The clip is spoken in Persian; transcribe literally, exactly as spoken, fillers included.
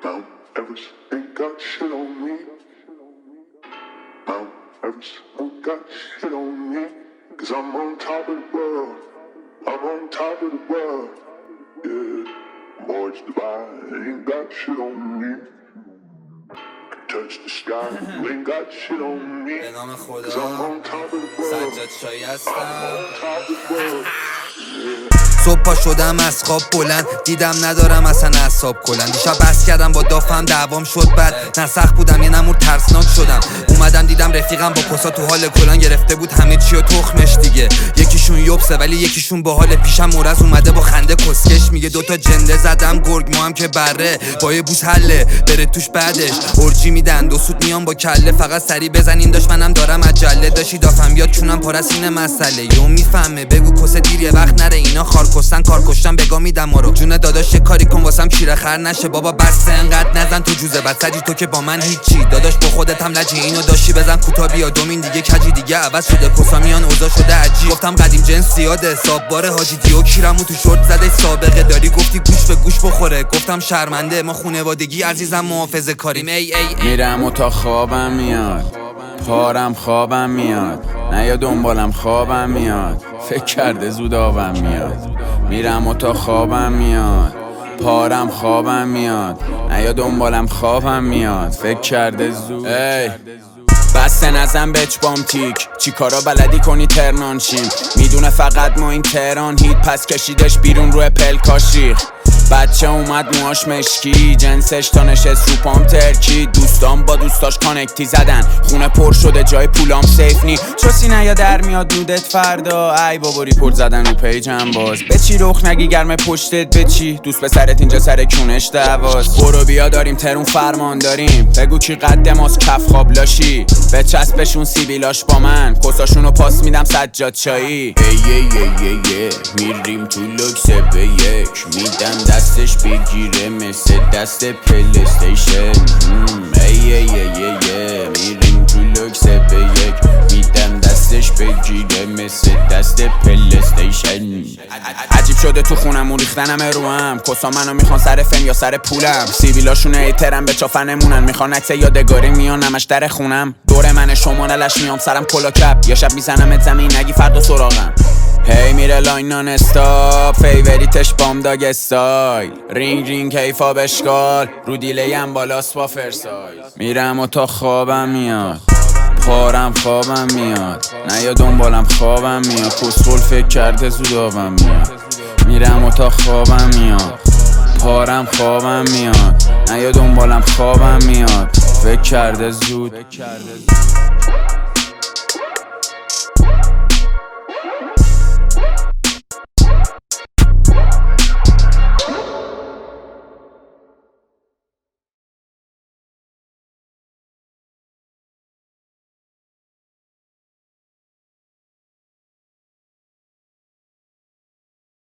Mount Everest ain't got shit on me. Mount Everest ain't got shit on me. Cause I'm on top of the world. I'm on top of the world. Yeah. Boys Dubai ain't got shit on me. Touch the sky, you ain't got shit on me. به نام خدا Cause I'm on top of the world. سجاد شایی هستم. I'm on top of the world. صبح پا شدم از خواب بلند، دیدم ندارم اصلا اعصاب کلند. دیشب بس کردم با دافم دعوام شد بد، نه سخت بودم یه نمور ترسناک شدم. اومدم دیدم رفیقم با کسا تو حال کلان گرفته بود همه چی و تخمش دیگه. یکیشون یوبسه ولی یکیشون با حال پیشم مرز اومده با خنده کسکش میگه دوتا جنده زدم گرگ ما هم که بره با یه بوس حله بره توش بعدش اورجی میدن دو سود میان با کله فقط سری بزنین داشت منم دارم عجله داشتی دافم بیاد چونم پارس اینه مسئله یو میفهمه بگو کسه دیر یه وقت نره اینا خار کستن کار کشتن بگا میدم ما رو جون داداش کاری کن واسم کیره خر نشه بابا بس انقدر نزن تو جوزه بعد سجی تو که با من هیچی داداش با خودت هم لجی اینو داشتی بزن کوتا بیا دومین دیگه کجی دیگه عوض شده کسا میان اوضاع شده عجیب گفتم قدیم جنس زیاده حساب باره حاجی دیو کیرمو تو شورت زده سابقه داری گفتی گوش به گوش بخوره گفتم شرمنده ما خونوادگی عزیزم محافظه کاریم ای ای, ای. میرم و تا خوابم میاد پارم خوابم میاد نه یا دنبالم خوابم میاد فکر کرده زود آبم میاد میرم و تا خوابم میاد پارم خوابم میاد نه یا دنبالم خوابم میاد فکر کرده زود ای بسته نزن بچبام تیک چی کارا بلدی کنی ترنان شیم میدونه فقط ما این تهران هیت پس کشیدش بیرون روی پلکاش ریخ بچه اومد موهاش مشکی جنسش تا نشست رو پام ترکی دوستان با دوستاش کانکتی زدن خونه پر شده جای پولام سیف نی چوسی نیا در میاد نودت فردا ای بابا ریپورت زدن رو پیجم باز به چی رخ نگی گرم پشتت به چی دوست پسرت اینجا سر کونش دعواست برو بیا داریم ترون فرمان داریم بگو کی قد ماست کف خواب لاشی به چسبشون سیبیلاش با من کساشونو پاس میدم سجاد چایی ای ای ای ای میریم تو لوکس به یک میدم دستش بگیره مثل دست پلیستیشن ای ای ای ای میریم تو لوکس به یک میدم دستش بگیره مثل دست پلیستیشن عجیب شده تو خونم و ریختنم رو هم کسا منو میخوان سر فن یا سر پولم سیبیلاشون ایترم به چافنمونن میخوان عکس یادگاری میان نمش در خونم دور من شما نلش میام سرم کلا کپ یه شب میزنم زمین نگی فردا سراغم هی میره لاین نان استاپ فیوریتش بام داگ استایل رینگ رینگ کیفا بشکال رو دیلیم بالاست با فرسای میرم و تا خوابم میاد پارم خوابم میاد نه یا دنبالم خوابم میاد کسخل فکر کرده زود آبم میاد میرم و تا خوابم میاد پارم خوابم میاد نه یا دنبالم خوابم میاد فکر کرده زود